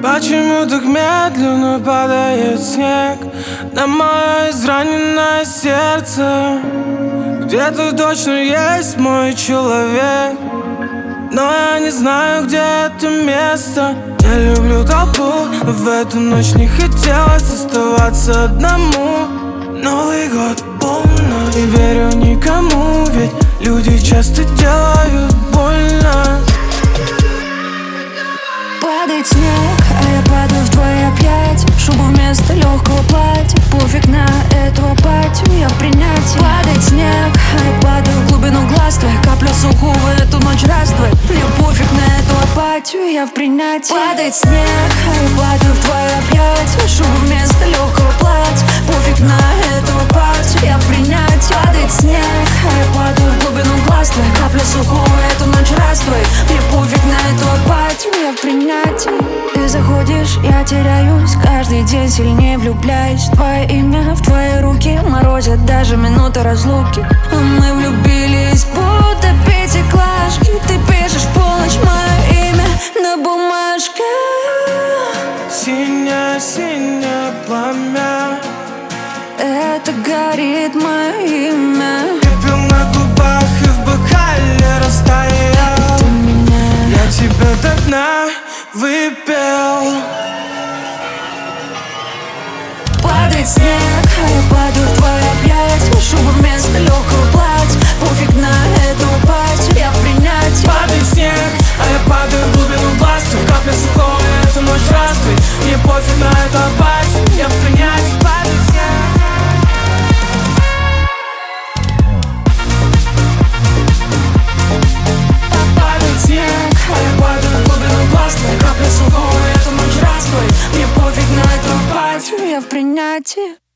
Почему так медленно падает снег на мое израненное сердце? Где-то точно есть мой человек, но я не знаю, где это место. Я люблю толпу, но в эту ночь не хотелось оставаться одному. Новый год полно, не верю никому, ведь люди часто делают больно. Падает снег, а я падаю в твои объятия. Шуба вместо легкого платья, пофиг на эту апатию, я в принятии. Падает снег, а я падаю в глубину глаз твоих. Капля сухого эту ночь раздвоит, мне пофиг на эту апатию, я в принятии. Падает снег, а я падаю в твои объятия. Шуба вместо легкого платья, пофиг на эту апатию, я в принятии. Падает снег, а я падаю в глубину глаз твоих. Капля сухого эту ночь раздвоит, мне пофиг на эту апатию, я в принятии. Ты заходишь, я теряюсь, каждый день сильнее влюбляюсь. Твое имя в твои руки морозят даже минуты разлуки. А мы влюбились, будто пятиклашки. Ты пишешь в полночь мое имя на бумажке. Синее-синее пламя, Это горит мое имя. пепел на губах и в бокале растаял. Ты меня, Я тебя до дна выпил. падает снег, а я падаю в твои объятия. Шуба вместо легкого платья, пофиг на эту апатию, я в принятии. Падает снег, а я падаю в глубину глаз твоих. Капля сухого эту ночь раздвоит, мне пофиг на эту апатию, я в принятии. Падает снег. Падает снег, а я падаю в глубину глаз твоих. Капля сухого эту ночь раздвоит, мне пофиг на эту апатию, Я в принятии.